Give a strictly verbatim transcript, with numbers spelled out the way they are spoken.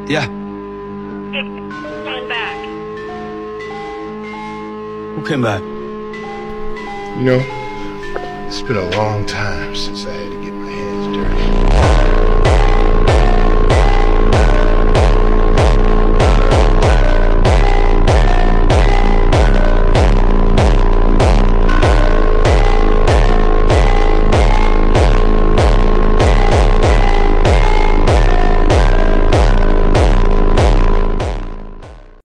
Yeah. Come back. Who came back? You know, it's been a long time since I had to get my hands dirty.